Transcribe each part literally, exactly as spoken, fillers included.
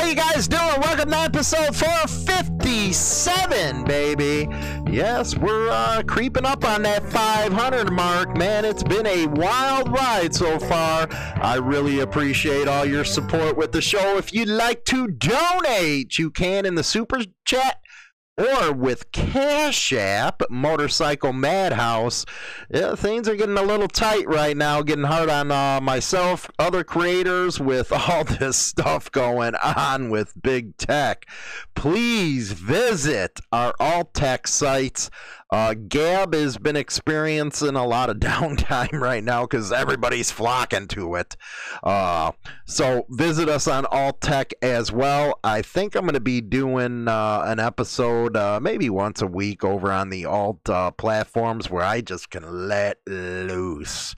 you guys doing? Welcome to episode four fifty-seven, baby. Yes, we're uh, creeping up on that five hundred mark, man. It's been a wild ride so far. I really appreciate all your support with the show. If you'd like to donate, you can in the super chat or with Cash App, Motorcycle Madhouse. Yeah, things are getting a little tight right now, getting hard on uh, myself, other creators with all this stuff going on with big tech. Please visit our alt tech sites. Uh, Gab has been experiencing a lot of downtime right now because everybody's flocking to it. Uh, so visit us on alt tech as well. I think I'm going to be doing uh, an episode uh, maybe once a week over on the alt uh, platforms where I just can let loose.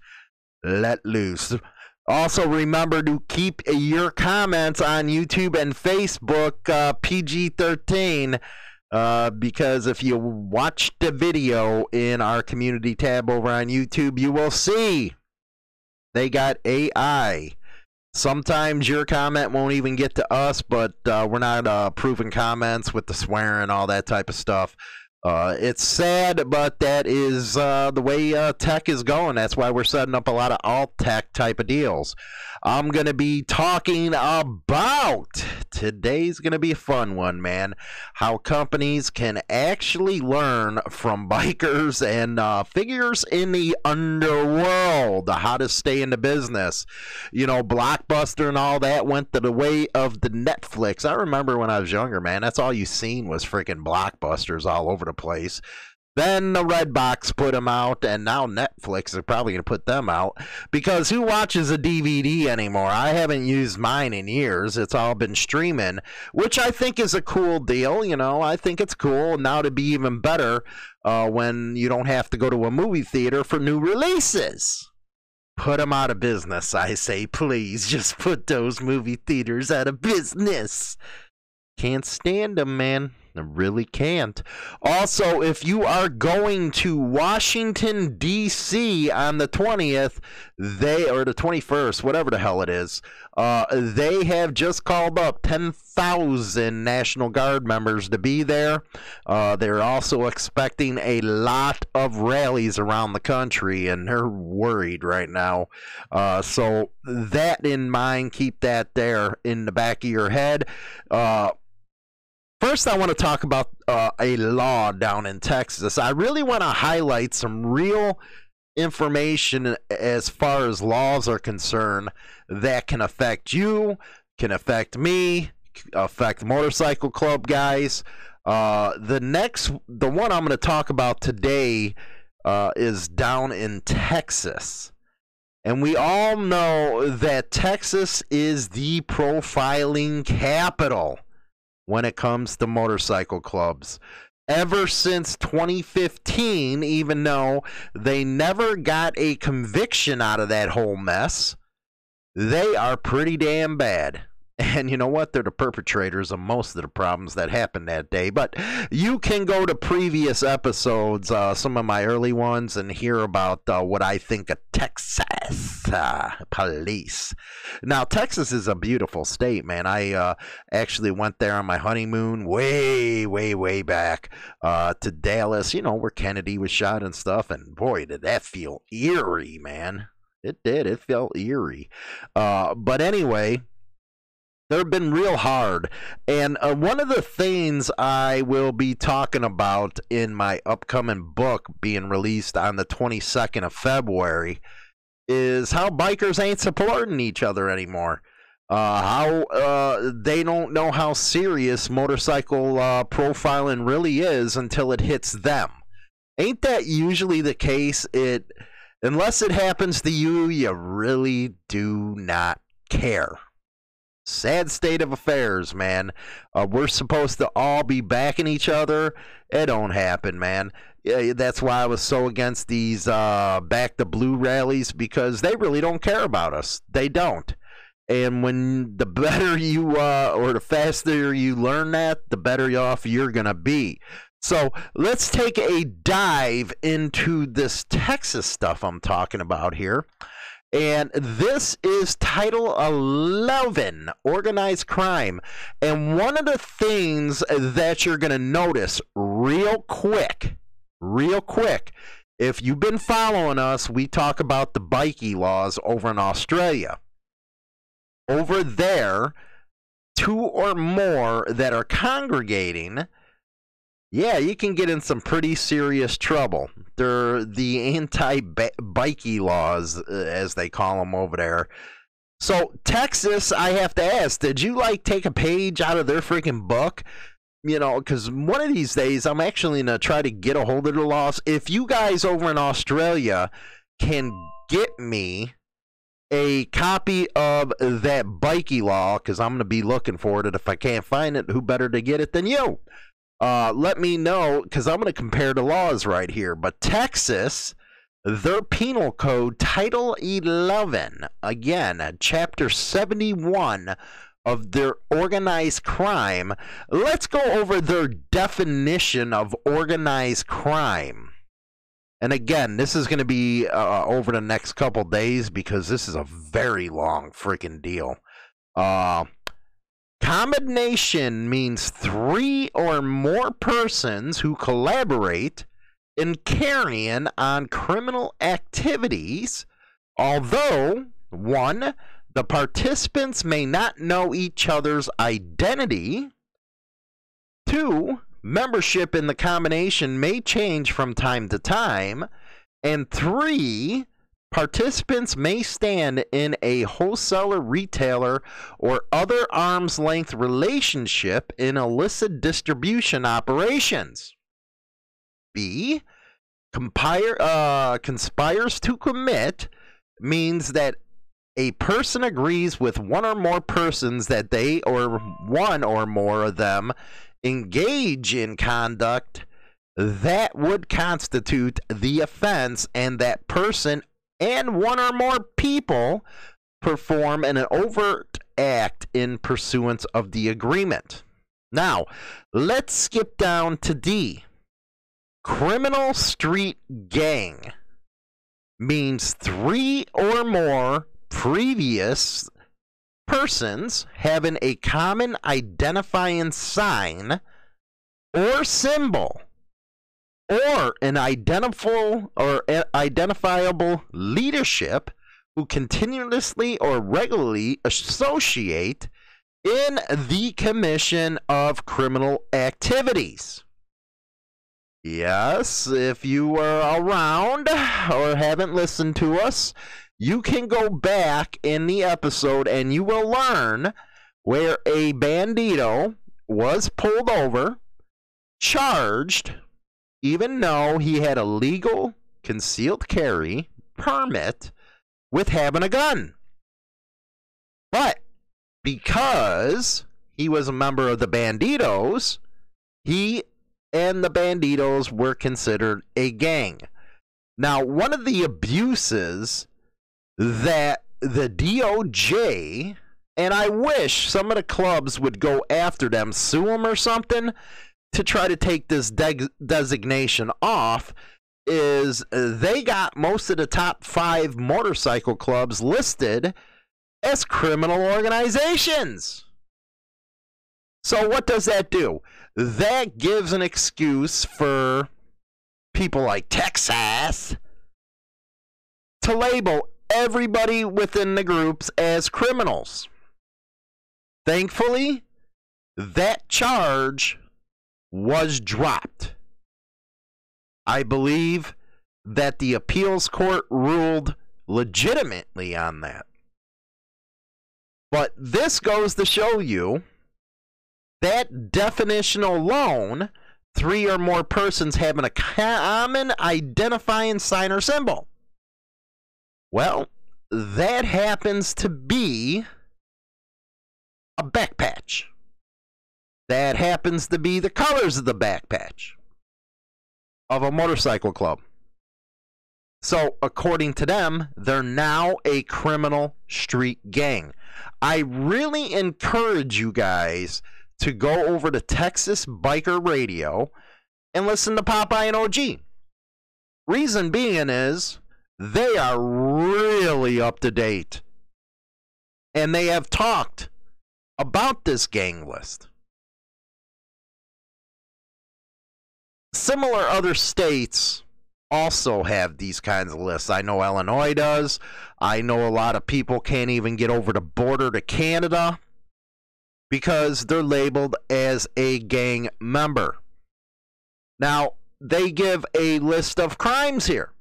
Let loose. Also, remember to keep your comments on YouTube and Facebook uh, P G thirteen. Uh, because if you watch the video in our community tab over on YouTube, you will see they got A I. Sometimes your comment won't even get to us, but uh, we're not uh, approving comments with the swearing and all that type of stuff. Uh, it's sad, but that is uh, the way uh, tech is going. That's why we're setting up a lot of alt tech type of deals. I'm going to be talking about, today's going to be a fun one, man, how companies can actually learn from bikers and uh, figures in the underworld, how to stay in the business. You know, Blockbuster and all that went to the way of the Netflix. I remember when I was younger, man, that's all you seen was freaking Blockbusters all over the place. Then the Redbox put them out, and now Netflix is probably going to put them out, because who watches a D V D anymore? I haven't used mine in years. It's all been streaming, which I think is a cool deal. You know, I think it's cool now to be even better uh, when you don't have to go to a movie theater for new releases. Put them out of business, I say, please. Just put those movie theaters out of business. Can't stand them, man. I really can't. Also, if you are going to Washington, D C on the twentieth, they, or the twenty-first, whatever the hell it is, uh, they have just called up ten thousand National Guard members to be there. Uh, they're also expecting a lot of rallies around the country, and they're worried right now. Uh, so that in mind, keep that there in the back of your head. Uh, First, I want to talk about uh, a law down in Texas. I really want to highlight some real information as far as laws are concerned that can affect you, can affect me, affect motorcycle club guys. Uh, the next, the one I'm going to talk about today uh, is down in Texas. And we all know that Texas is the profiling capital when it comes to motorcycle clubs. Ever since twenty fifteen, even though they never got a conviction out of that whole mess, they are pretty damn bad. And you know what? They're the perpetrators of most of the problems that happened that day. But you can go to previous episodes, uh, some of my early ones, and hear about uh, what I think of Texas uh, police. Now, Texas is a beautiful state, man. I uh, actually went there on my honeymoon way, way, way back uh, to Dallas, you know, where Kennedy was shot and stuff. And boy, did that feel eerie, man. It did. It felt eerie. Uh, but anyway, they've been real hard. And uh, one of the things I will be talking about in my upcoming book being released on the twenty-second of February is how bikers ain't supporting each other anymore. Uh, how uh, they don't know how serious motorcycle uh, profiling really is until it hits them. Ain't that usually the case? It, unless it happens to you, you really do not care. Sad state of affairs, man. Uh, we're supposed to all be backing each other. It don't happen, man. Yeah, that's why I was so against these uh, Back the Blue rallies, because they really don't care about us. They don't. And when the better you, uh, or the faster you learn that, the better off you're going to be. So let's take a dive into this Texas stuff I'm talking about here. And this is Title eleven, Organized Crime. And one of the things that you're going to notice real quick, real quick, if you've been following us, we talk about the bikie laws over in Australia. Over there, two or more that are congregating, yeah, you can get in some pretty serious trouble. They're the anti-bikie laws, as they call them over there. So, Texas, I have to ask, did you, like, take a page out of their freaking book? You know, because one of these days, I'm actually going to try to get a hold of the laws. If you guys over in Australia can get me a copy of that bikie law, because I'm going to be looking for it. If I can't find it, who better to get it than you? Uh, let me know, because I'm going to compare the laws right here. But Texas, their penal code, Title eleven, again, Chapter seventy-one of their organized crime. Let's go over their definition of organized crime. And again, this is going to be uh, over the next couple days, because this is a very long freaking deal. Uh... Combination means three or more persons who collaborate in carrying on criminal activities, although, one, the participants may not know each other's identity, two, membership in the combination may change from time to time, and three, participants may stand in a wholesaler, retailer, or other arm's length relationship in illicit distribution operations. B, compire, uh, conspires to commit means that a person agrees with one or more persons that they or one or more of them engage in conduct that would constitute the offense, and that person and one or more people perform an overt act in pursuance of the agreement. Now, let's skip down to D. Criminal street gang means three or more previous persons having a common identifying sign or symbol, or an identifiable or identifiable leadership who continuously or regularly associate in the commission of criminal activities. Yes, if you were around or haven't listened to us, you can go back in the episode and you will learn where a bandito was pulled over, charged, even though he had a legal concealed carry permit, with having a gun. But because he was a member of the Banditos, he and the Banditos were considered a gang. Now, one of the abuses that the D O J, and I wish some of the clubs would go after them, sue them or something, to try to take this de- designation off, is they got most of the top five motorcycle clubs listed as criminal organizations. So what does that do? That gives an excuse for people like Texas to label everybody within the groups as criminals. Thankfully, that charge was dropped. I believe that the appeals court ruled legitimately on that. But this goes to show you that definition alone, three or more persons having a common identifying sign or symbol. Well, that happens to be a back patch. That happens to be the colors of the back patch of a motorcycle club. So, according to them, they're now a criminal street gang. I really encourage you guys to go over to Texas Biker Radio and listen to Popeye and O G. Reason being is They are really up to date. And they have talked about this gang list. Similar other states also have these kinds of lists. I know Illinois does. I know a lot of people can't even get over the border to Canada because they're labeled as a gang member. Now, they give a list of crimes here.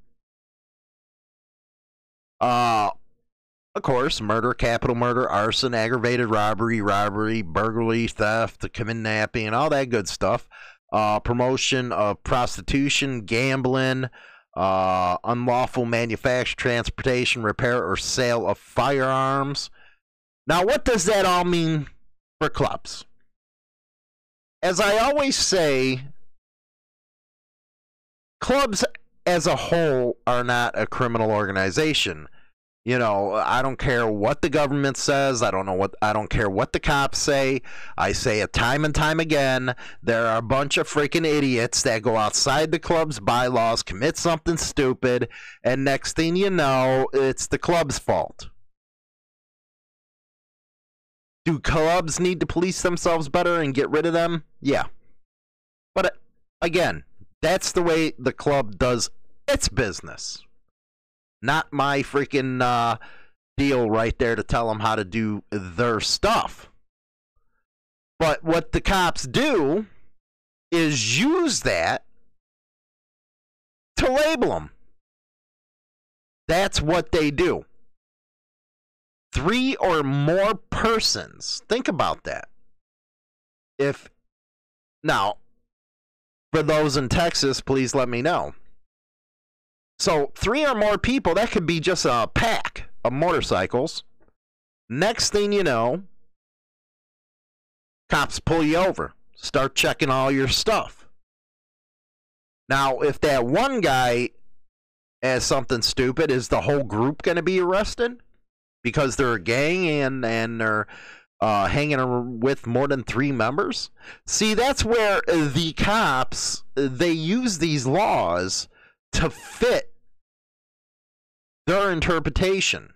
Uh, of course, murder, capital murder, arson, aggravated robbery, robbery, burglary, theft, kidnapping, and all that good stuff. Uh, promotion of prostitution, gambling, uh, unlawful manufacture, transportation, repair, or sale of firearms. Now, what does that all mean for clubs? As I always say, clubs as a whole are not a criminal organization. You know, I don't care what the government says. I don't know what I don't care what the cops say. I say it time and time again. There are a bunch of freaking idiots that go outside the club's bylaws, commit something stupid, and next thing you know, it's the club's fault. Do clubs need to police themselves better and get rid of them? Yeah. But again, that's the way the club does its business. Not my freaking uh, deal right there to tell them how to do their stuff. But what the cops do is use that to label them. That's what they do. Three or more persons. Think about that. If now, for those in Texas, please let me know. So, three or more people, that could be just a pack of motorcycles. Next thing you know, cops pull you over, start checking all your stuff. Now, if that one guy has something stupid, is the whole group going to be arrested? Because they're a gang and, and they're uh, hanging with more than three members? See, that's where the cops, they use these laws to fit their interpretation.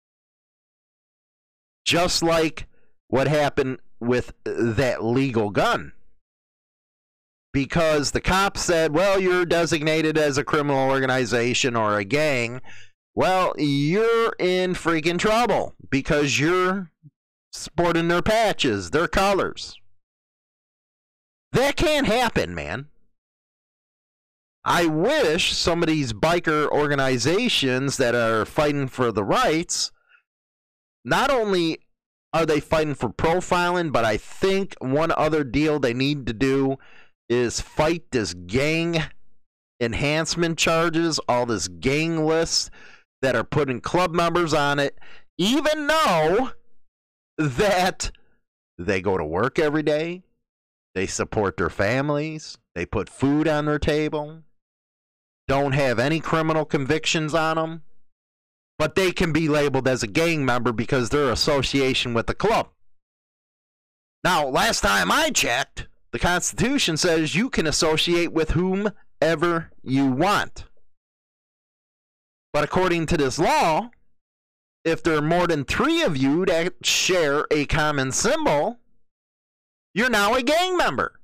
Just like what happened with that legal gun. Because the cops said, well, you're designated as a criminal organization or a gang. Well, you're in freaking trouble because you're sporting their patches, their colors. That can't happen, man. I wish some of these biker organizations that are fighting for the rights, not only are they fighting for profiling, but I think one other deal they need to do is fight this gang enhancement charges, all this gang lists that are putting club members on it, even though that they go to work every day, they support their families, they put food on their table, don't have any criminal convictions on them, but they can be labeled as a gang member because they're association with the club. Now, last time I checked, the Constitution says you can associate with whomever you want. But according to this law, if there are more than three of you that share a common symbol, you're now a gang member.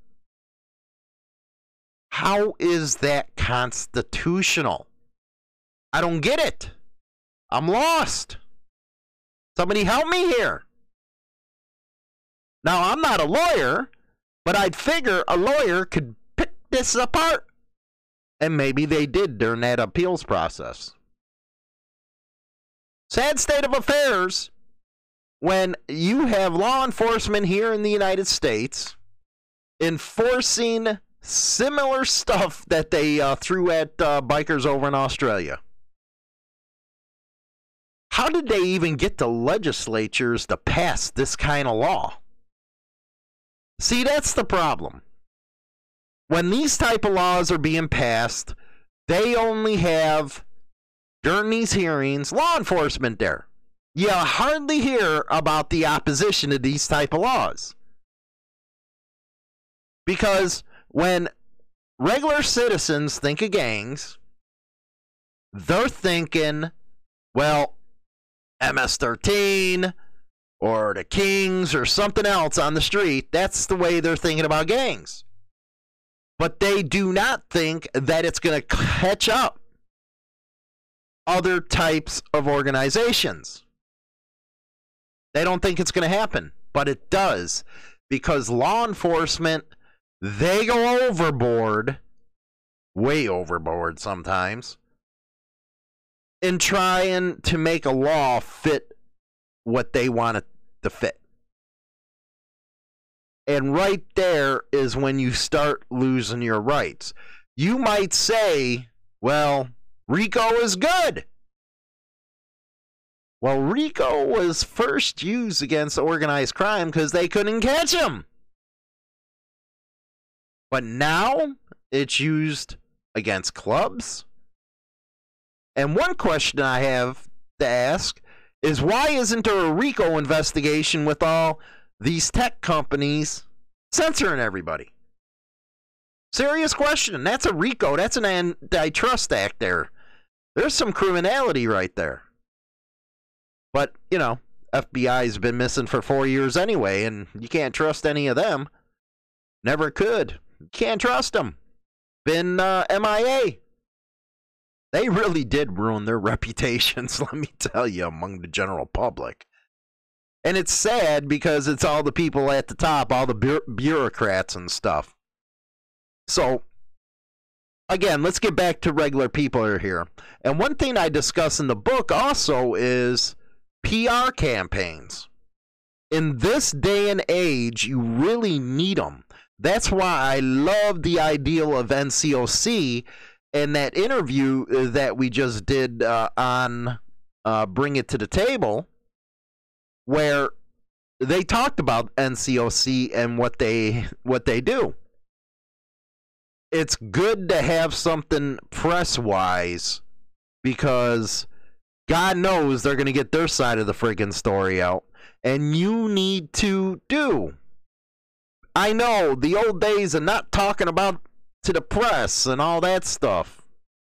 How is that constitutional? I don't get it. I'm lost. Somebody help me here. Now, I'm not a lawyer, but I'd figure a lawyer could pick this apart. And maybe they did during that appeals process. Sad state of affairs when you have law enforcement here in the United States enforcing similar stuff that they uh, threw at uh, bikers over in Australia. How did they even get the legislatures to pass this kind of law? See, that's the problem. When these type of laws are being passed, they only have, during these hearings, law enforcement there. You hardly hear about the opposition to these type of laws. Because when regular citizens think of gangs, they're thinking, well, M S thirteen or the Kings or something else on the street, that's the way they're thinking about gangs. But they do not think that it's going to catch up other types of organizations. They don't think it's going to happen, but it does, because law enforcement, they go overboard, way overboard sometimes, in trying to make a law fit what they want it to fit. And right there is when you start losing your rights. You might say, well, RICO is good. Well, RICO was first used against organized crime because they couldn't catch him. But now it's used against clubs. And one question I have to ask is, why isn't there a RICO investigation with all these tech companies censoring everybody? Serious question. That's a RICO. That's an antitrust act there. There's some criminality right there. But, you know, F B I's been missing for four years anyway, and you can't trust any of them. Never could. You can't trust them. Been uh, M I A. They really did ruin their reputations, let me tell you, among the general public. And it's sad because it's all the people at the top, all the bu- bureaucrats and stuff. So, again, let's get back to regular people here. And one thing I discuss in the book also is P R campaigns. In this day and age, you really need them. That's why I love the ideal of N C O C. And that interview that we just did uh, on uh, Bring It to the Table, where they talked about N C O C and what they what they do. It's good to have something press-wise, because God knows they're going to get their side of the friggin' story out. And you need to do. I know the old days of not talking about to the press and all that stuff.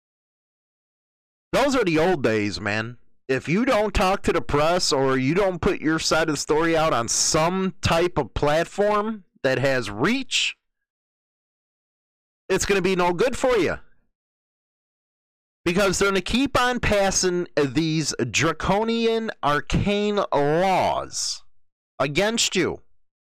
Those are the old days, man. If you don't talk to the press, or you don't put your side of the story out on some type of platform that has reach, it's going to be no good for you. Because they're going to keep on passing these draconian, arcane laws against you.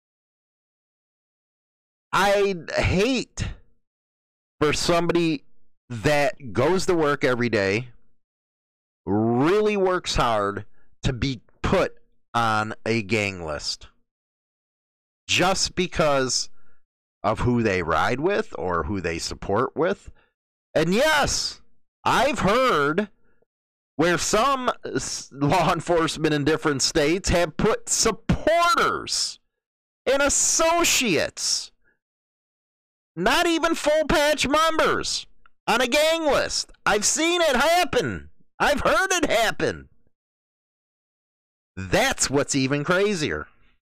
I'd hate for somebody that goes to work every day, really works hard, to be put on a gang list just because of who they ride with or who they support with. And yes, I've heard where some law enforcement in different states have put supporters and associates, not even full patch members, on a gang list. I've seen it happen. I've heard it happen. That's what's even crazier.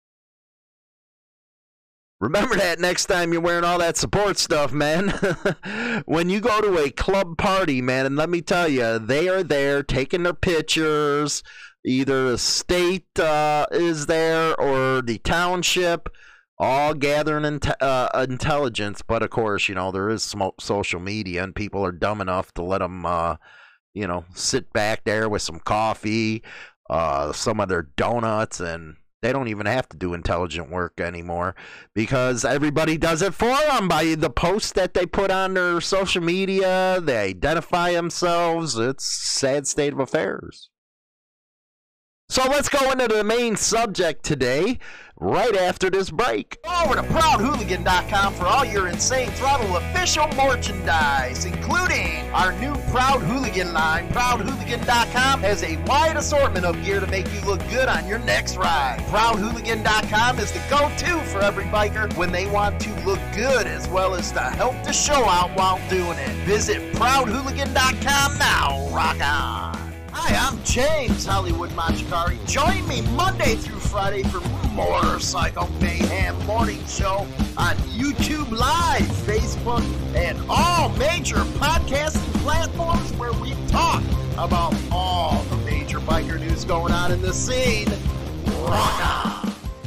Remember that next time you're wearing all that support stuff, man. When you go to a club party, man, and let me tell you, they are there taking their pictures. Either the state uh, is there or the township, all gathering in uh, intelligence. But, of course, you know, there is some social media, and people are dumb enough to let them, uh, you know, sit back there with some coffee, uh, some of their donuts, and they don't even have to do intelligent work anymore because everybody does it for them by the posts that they put on their social media. They identify themselves. It's a sad state of affairs. So let's go into the main subject today, right after this break. Go over to proud hooligan dot com for all your Insane Throttle official merchandise, including our new Proud Hooligan line. proud hooligan dot com has a wide assortment of gear to make you look good on your next ride. proud hooligan dot com is the go-to for every biker when they want to look good, as well as to help the show out while doing it. Visit proud hooligan dot com now. Rock on. Hi, I'm James Hollywood Machikari. Join me Monday through Friday for Motorcycle Mayhem Morning Show on YouTube Live, Facebook, and all major podcasting platforms where we talk about all the major biker news going on in the scene right now.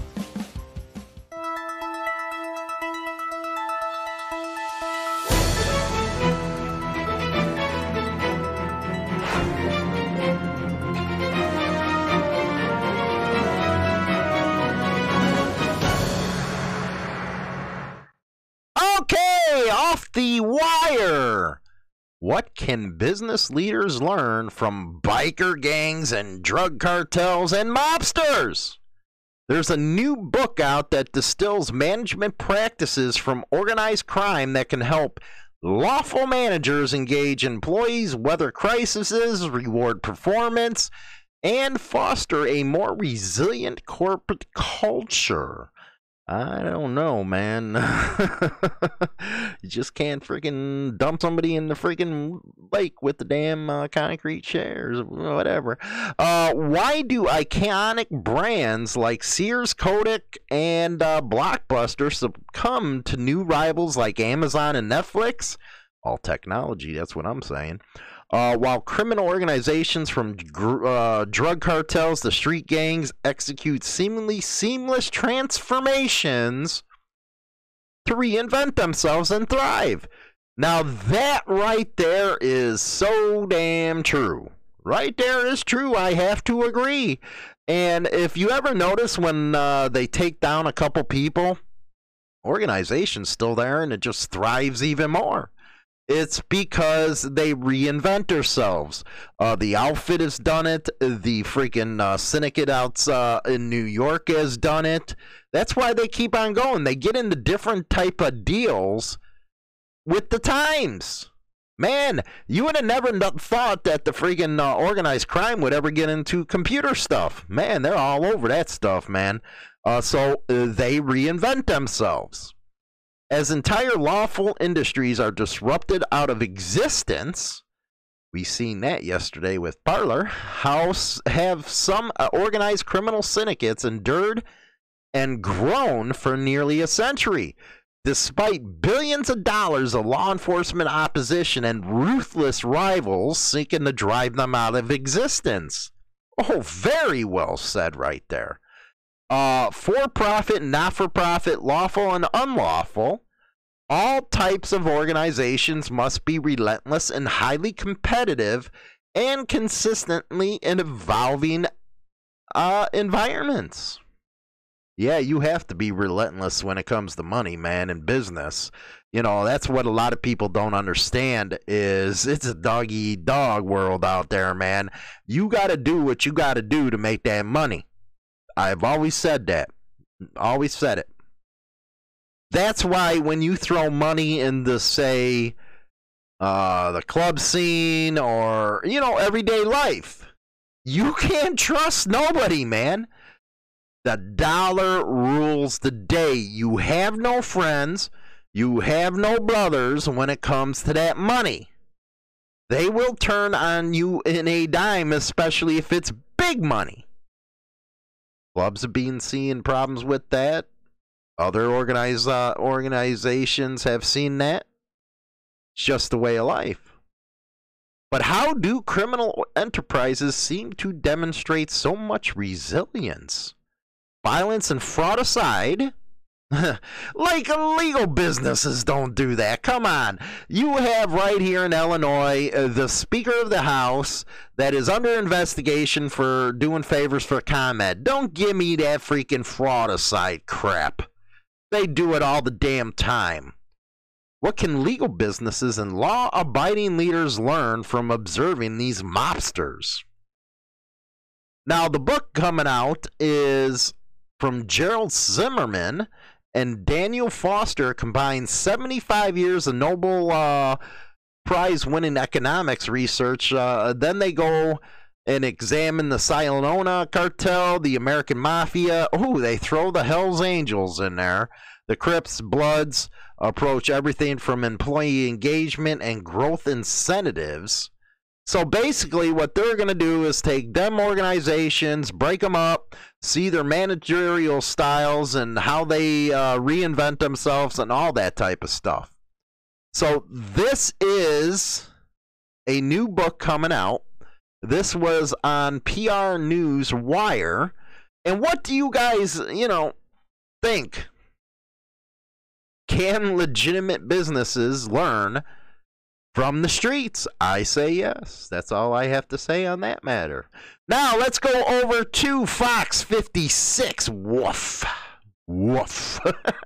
Okay, off the wire. What can business leaders learn from biker gangs and drug cartels and mobsters? There's a new book out that distills management practices from organized crime that can help lawful managers engage employees, weather crises, reward performance, and foster a more resilient corporate culture. I don't know, man. You just can't freaking dump somebody in the freaking lake with the damn uh, concrete chairs, whatever. Uh, why do iconic brands like Sears, Kodak, and uh, Blockbuster succumb to new rivals like Amazon and Netflix? All technology, that's what I'm saying. Uh, while criminal organizations from uh, drug cartels to street gangs execute seemingly seamless transformations to reinvent themselves and thrive. Now that right there is so damn true. Right there is true. I have to agree. And if you ever notice when uh, they take down a couple people, organization's still there and it just thrives even more. It's because they reinvent themselves. Uh, the Outfit has done it. The freaking uh, Syndicate out uh, in New York has done it. That's why they keep on going. They get into different type of deals with the times. Man, you would have never thought that the freaking uh, organized crime would ever get into computer stuff. Man, they're all over that stuff, man. Uh, so uh, they reinvent themselves. As entire lawful industries are disrupted out of existence, we seen that yesterday with Parler, how have some uh, organized criminal syndicates endured and grown for nearly a century, despite billions of dollars of law enforcement opposition and ruthless rivals seeking to drive them out of existence. Oh, very well said right there. Uh, for-profit, not-for-profit, lawful and unlawful, all types of organizations must be relentless and highly competitive and consistently in evolving uh, environments. Yeah, you have to be relentless when it comes to money, man, and business. You know, that's what a lot of people don't understand is it's a dog-eat-dog world out there, man. You got to do what you got to do to make that money. I've always said that. Always said it. That's why when you throw money into, say, uh, the club scene or, you know, everyday life, you can't trust nobody, man. The dollar rules the day. You have no friends. You have no brothers when it comes to that money. They will turn on you in a dime, especially if it's big money. Clubs have been seeing problems with that. Other organized uh, organizations have seen that. It's just the way of life. But how do criminal enterprises seem to demonstrate so much resilience? Violence and fraud aside, like legal businesses don't do that. Come on. You have right here in Illinois uh, the Speaker of the House that is under investigation for doing favors for ComEd. Don't give me that freaking fraud aside crap. They do it all the damn time. What can legal businesses and law-abiding leaders learn from observing these mobsters? Now, the book coming out is from Gerald Zimmerman and Daniel Foster, combines seventy-five years of Nobel uh, Prize-winning economics research. Uh, then they go and examine the Sinaloa cartel, the American Mafia. Oh, they throw the Hells Angels in there. The Crips, Bloods, approach everything from employee engagement and growth incentives. So basically what they're going to do is take them organizations, break them up, see their managerial styles and how they uh, reinvent themselves and all that type of stuff. So this is a new book coming out. This was on P R News Wire. And what do you guys, you know, think? Can legitimate businesses learn from the streets? I say yes. That's all I have to say on that matter. Now, let's go over to Fox fifty-six. Woof. Woof.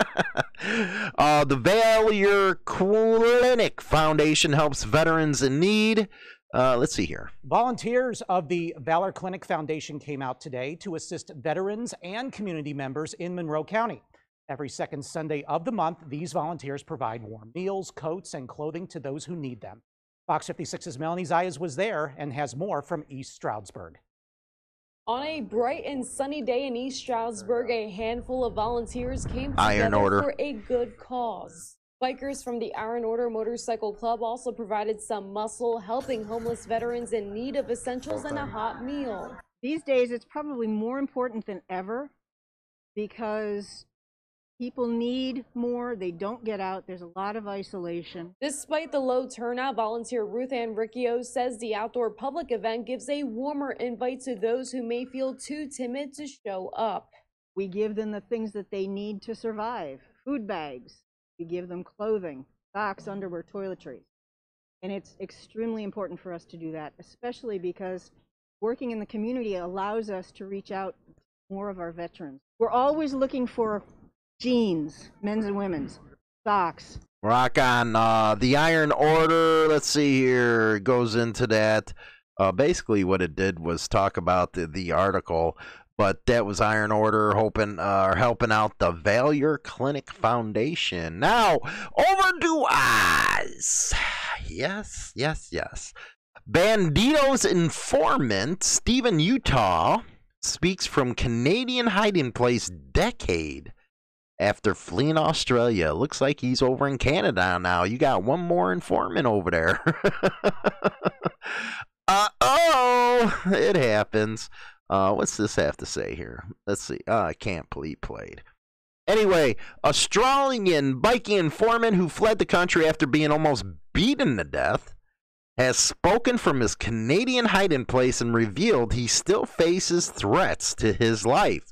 uh, the Valor Clinic Foundation helps veterans in need. Uh, let's see here. Volunteers of the Valor Clinic Foundation came out today to assist veterans and community members in Monroe County. Every second Sunday of the month, these volunteers provide warm meals, coats, and clothing to those who need them. Fox fifty-six's Melanie Zayas was there and has more from East Stroudsburg. On a bright and sunny day in East Stroudsburg, a handful of volunteers came Iron together Order. for a good cause. Bikers from the Iron Order Motorcycle Club also provided some muscle, helping homeless veterans in need of essentials and a hot meal. These days, it's probably more important than ever because people need more. They don't get out. There's a lot of isolation. Despite the low turnout, volunteer Ruth Ann Riccio says the outdoor public event gives a warmer invite to those who may feel too timid to show up. We give them the things that they need to survive. Food bags. We give them clothing, socks, underwear, toiletries. And it's extremely important for us to do that, especially because working in the community allows us to reach out to more of our veterans. We're always looking for jeans, men's and women's, socks. Rock on. Uh, the Iron Order, let's see here, it goes into that. Uh, basically what it did was talk about the, the article, but that was Iron Order hoping, uh, helping out the Valor Clinic Foundation. Now, over to Oz. Yes, yes, yes. Banditos informant Stephen Utah speaks from Canadian hiding place decade after fleeing Australia. Looks like he's over in Canada now. You got one more informant over there. Uh-oh, it happens. Uh, what's this have to say here? Let's see. Uh, I can't believe played. Anyway, Australian biking informant who fled the country after being almost beaten to death has spoken from his Canadian hiding place and revealed he still faces threats to his life.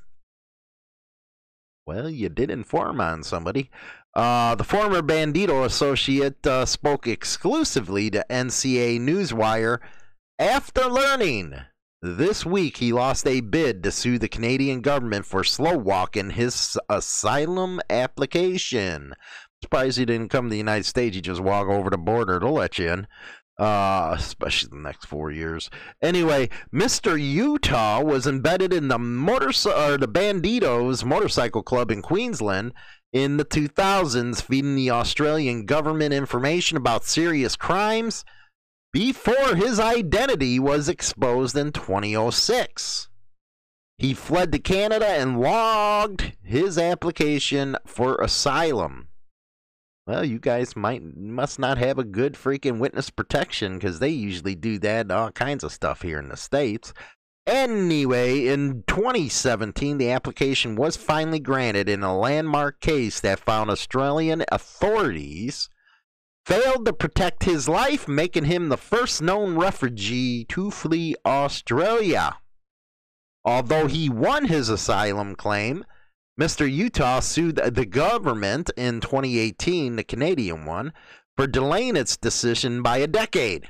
Well, you did inform on somebody. Uh, the former Bandito associate uh, spoke exclusively to N C A Newswire after learning this week he lost a bid to sue the Canadian government for slow walking his asylum application. Surprised he didn't come to the United States. He just walk over the border to let you in. Uh, especially the next four years. Anyway, Mister Utah was embedded in the motor or the Banditos Motorcycle Club in Queensland in the two thousands, feeding the Australian government information about serious crimes before his identity was exposed in twenty oh six. He fled to Canada and logged his application for asylum. Well, you guys might must not have a good freaking witness protection because they usually do that and all kinds of stuff here in the States. Anyway, in twenty seventeen, the application was finally granted in a landmark case that found Australian authorities failed to protect his life, making him the first known refugee to flee Australia. Although he won his asylum claim, Mister Utah sued the government in twenty eighteen, the Canadian one, for delaying its decision by a decade.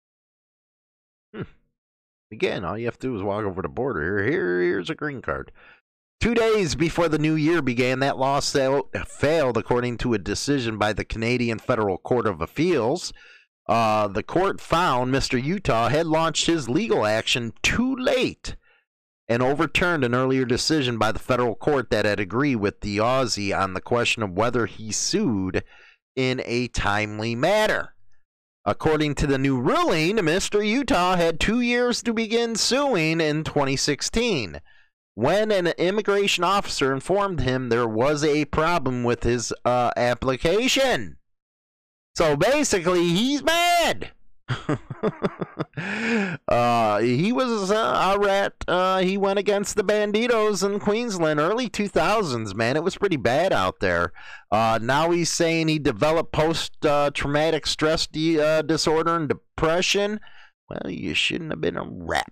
Hmm. Again, all you have to do is walk over the border. Here, here, here's a green card. Two days before the new year began, that lawsuit failed, according to a decision by the Canadian Federal Court of Appeals. Uh, the court found Mister Utah had launched his legal action too late and overturned an earlier decision by the federal court that had agreed with the Aussie on the question of whether he sued in a timely manner. According to the new ruling, Mister Utah had two years to begin suing in twenty sixteen, when an immigration officer informed him there was a problem with his uh, application. So basically, he's mad. uh, he was uh, a rat. Uh, he went against the Banditos in Queensland, early two thousands, man. It was pretty bad out there. Uh, now he's saying he developed post-traumatic uh, stress di uh, disorder and depression. well, you shouldn't have been wrapped.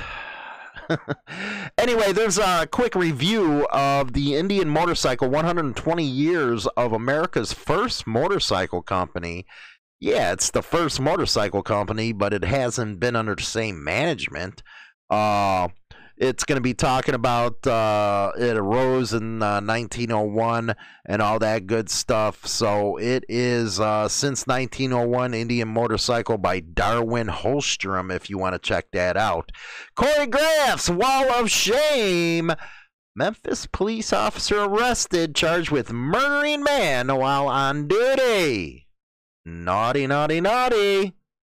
Anyway, there's a quick review of the Indian Motorcycle, one hundred twenty years of America's first motorcycle company. Yeah, it's the first motorcycle company, but it hasn't been under the same management. Uh, it's going to be talking about uh, it arose in uh, nineteen oh one and all that good stuff. So it is uh, since nineteen oh one, Indian Motorcycle by Darwin Holstrom, if you want to check that out. Choreographs, Wall of Shame. Memphis police officer arrested, charged with murdering man while on duty. Naughty, naughty, naughty.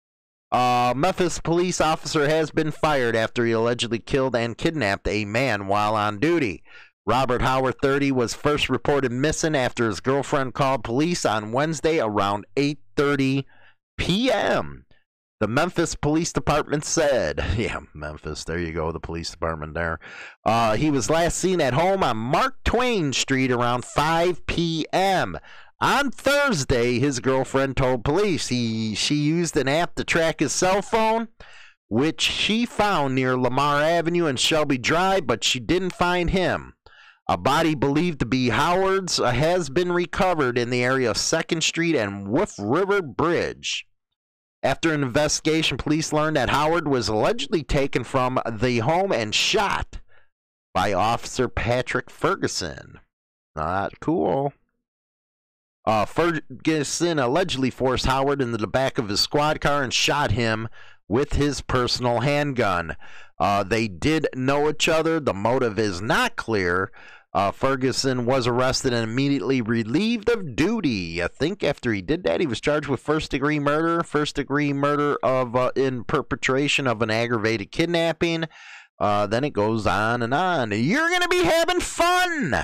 Uh, Memphis police officer has been fired after he allegedly killed and kidnapped a man while on duty. Robert Howard, thirty, was first reported missing after his girlfriend called police on Wednesday around eight thirty p m The Memphis Police Department said, yeah, Memphis, there you go, the police department there. Uh, he was last seen at home on Mark Twain Street around five p m On Thursday, his girlfriend told police he she used an app to track his cell phone, which she found near Lamar Avenue and Shelby Drive, but she didn't find him. A body believed to be Howard's uh, has been recovered in the area of second Street and Wolf River Bridge. After an investigation, police learned that Howard was allegedly taken from the home and shot by Officer Patrick Ferguson. Not cool. Uh, Ferguson allegedly forced Howard into the back of his squad car and shot him with his personal handgun. Uh, they did know each other. The motive is not clear. Uh, Ferguson was arrested and immediately relieved of duty. I think after he did that, he was charged with first-degree murder, first-degree murder of uh, in perpetration of an aggravated kidnapping. Uh, then it goes on and on. You're going to be having fun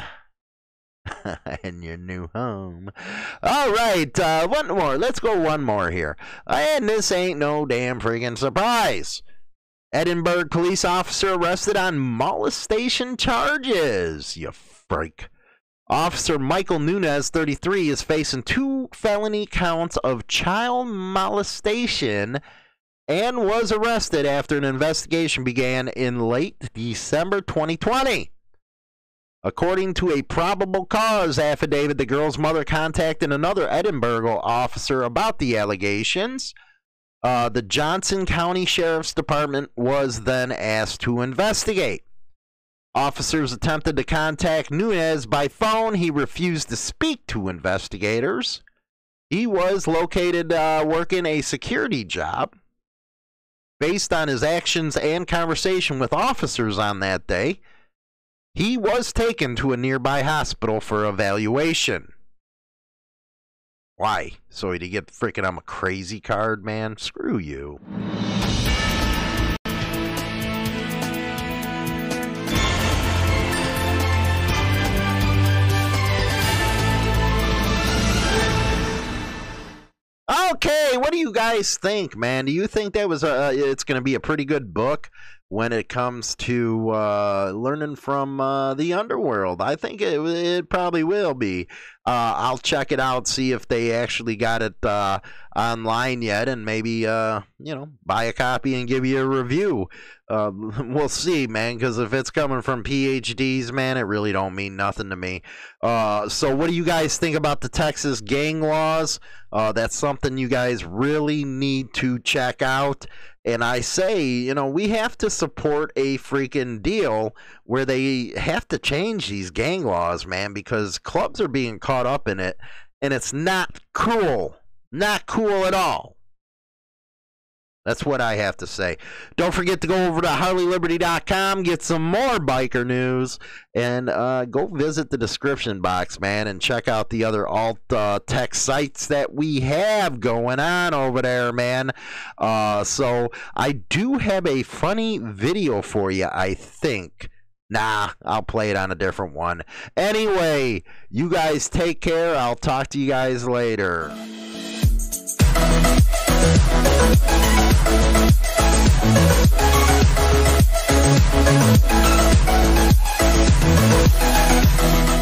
in your new home. All right, uh, one more. Let's go one more here. And this ain't no damn friggin' surprise. Edinburgh police officer arrested on molestation charges. You freak. Officer Michael Nunez, thirty-three, is facing two felony counts of child molestation and was arrested after an investigation began in late December twenty twenty. According to a probable cause affidavit, the girl's mother contacted another Edinburgh officer about the allegations. Uh, the Johnson County Sheriff's Department was then asked to investigate. Officers attempted to contact Nunez by phone. He refused to speak to investigators. He was located uh, working a security job. Based on his actions and conversation with officers on that day, he was taken to a nearby hospital for evaluation. Why? So he'd get freaking I'm a crazy card, man? Screw you. Okay, what do you guys think, man? Do you think that was a, it's going to be a pretty good book when it comes to uh, learning from uh, the underworld? I think it, it probably will be. Uh, I'll check it out, see if they actually got it uh, online yet, and maybe, uh, you know, buy a copy and give you a review. Uh, we'll see, man, because if it's coming from P H Ds, man, it really don't mean nothing to me. Uh, so what do you guys think about the Texas gang laws? Uh, that's something you guys really need to check out. And I say, you know, we have to support a freaking deal where they have to change these gang laws, man, because clubs are being caught up in it, and it's not cool. Not cool at all. That's what I have to say. Don't forget to go over to Harley Liberty dot com, get some more biker news, and uh, go visit the description box, man, and check out the other alt uh, tech sites that we have going on over there, man. Uh, so I do have a funny video for you, I think. Nah, I'll play it on a different one. Anyway, you guys take care. I'll talk to you guys later. We'll be right back.